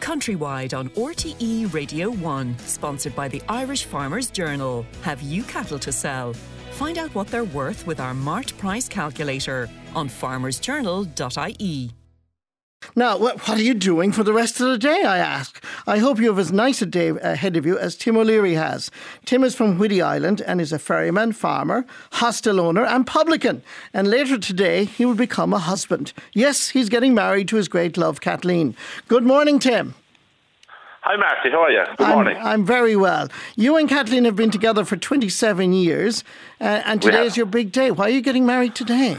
Countrywide on RTE Radio 1, sponsored by the Irish Farmers Journal. Have you cattle to sell? Find out what they're worth with our Mart Price Calculator on farmersjournal.ie. Now, what are you doing for the rest of the day, I ask? I hope you have as nice a day ahead of you as Tim O'Leary has. Tim is from Whiddy Island and is a ferryman, farmer, hostel owner and publican. And later today, he will become a husband. Yes, he's getting married to his great love, Kathleen. Good morning, Tim. Hi, Marty. How are you? Good morning. I'm very well. You and Kathleen have been together for 27 years, and today is your big day. Why are you getting married today?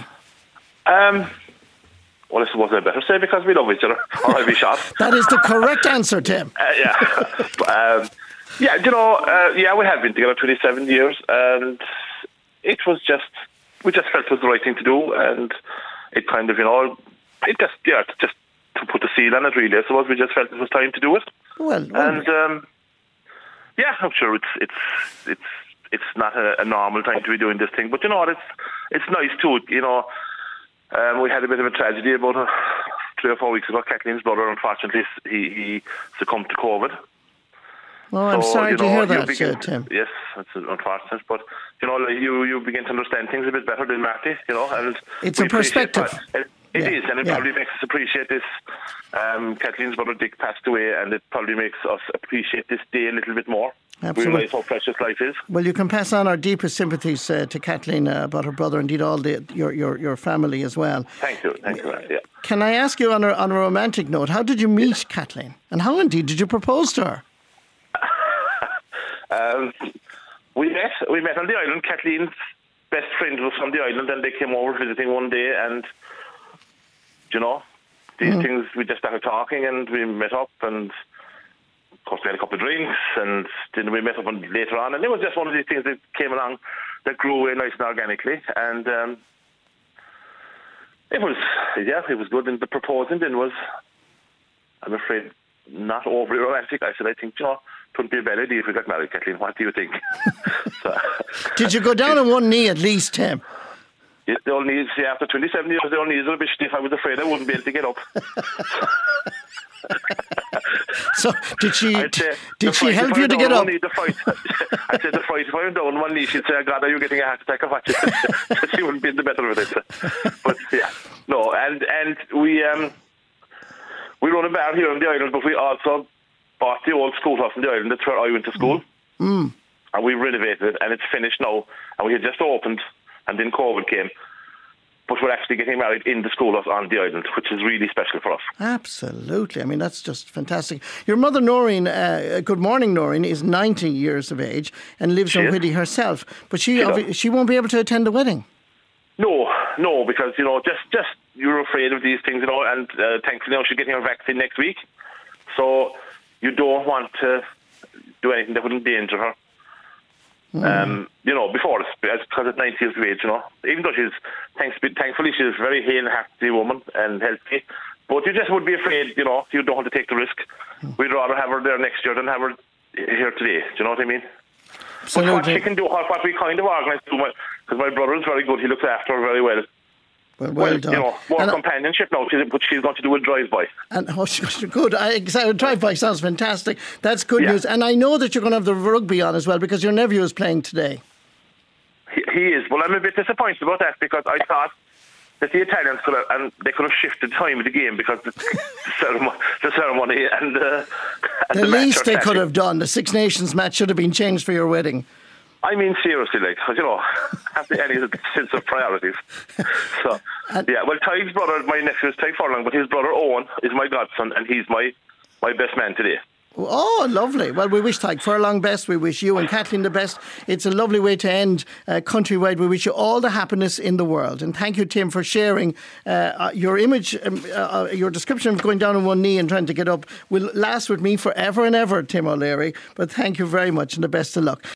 Well, this wasn't a better say because we love each other, or I'd be shot. That is the correct answer, Tim. We have been together 27 years, and it was we just felt it was the right thing to do, and it kind of, just to put the seal on it, really. I suppose we just felt it was time to do it. Well, I'm sure it's not a normal time to be doing this thing, but it's nice too, we had a bit of a tragedy about 3 or 4 weeks ago. Kathleen's brother, unfortunately, he succumbed to COVID. Oh, I'm sorry to hear that, Tim. Yes, it's unfortunate, but you begin to understand things a bit better than Marty, and it's a perspective. It is, and it probably makes us appreciate this. Kathleen's brother Dick passed away, and it probably makes us appreciate this day a little bit more. Absolutely. We realise how precious life is. Well, you can pass on our deepest sympathies to Kathleen about her brother, indeed all your family as well. Thank you. Yeah. Can I ask you on a romantic note, how did you meet Kathleen, and how indeed did you propose to her? We met on the island. Kathleen's best friend was from the island, and they came over visiting one day, and these things, we just started talking, and we met up, and of course we had a couple of drinks, and then we met up later on, and it was just one of these things that came along that grew away nice and organically, and it was good. And the proposing then was, I'm afraid, not overly romantic. I said, I think, it wouldn't be a bad idea if we got married, Kathleen. What do you think? Did you go down on one knee at least, Tim? The old knees, after 27 years, the old knees are a bit stiff. I was afraid I wouldn't be able to get up. So did she help you to get up? I said the fight, if I went down on one knee, she'd say, God, are you getting a heart attack or what? She wouldn't be in the better of it. But no, and we run a bar here on the island, but we also bought the old schoolhouse on the island. That's where I went to school. And we renovated it, and it's finished now. And we had just opened, and then COVID came. But we're actually getting married in the schoolhouse on the island, which is really special for us. Absolutely. I mean, that's just fantastic. Your mother, Noreen, good morning, Noreen, is 90 years of age and lives in Whiddy herself. But she won't be able to attend the wedding. No, because, just you're afraid of these things, and thankfully now she's getting her vaccine next week. So you don't want to do anything that would endanger her. Before because at 90 years of age, even though thankfully she's a very hale and hearty woman and healthy, but you just would be afraid, you don't want to take the risk. We'd rather have her there next year than have her here today. Do you know what I mean? Absolutely. But what she can do, what we kind of organise, because my brother is very good, he looks after her very well. Well done. More companionship now, but she's going to do a drive-by. And good. Drive-by sounds fantastic. That's good news. And I know that you're going to have the rugby on as well, because your nephew is playing today. He is. Well, I'm a bit disappointed about that, because I thought that the Italians could have shifted the time of the game because the ceremony and the least they could have done. The Six Nations match should have been changed for your wedding. I mean, seriously, have any sense of priorities. So, Ty's brother, my nephew is Ty Furlong, but his brother Owen is my godson, and he's my best man today. Oh, lovely. Well, we wish Tyke Furlong best. We wish you and Kathleen the best. It's a lovely way to end Countrywide. We wish you all the happiness in the world. And thank you, Tim, for sharing your image, your description of going down on one knee and trying to get up will last with me forever and ever, Tim O'Leary. But thank you very much and the best of luck.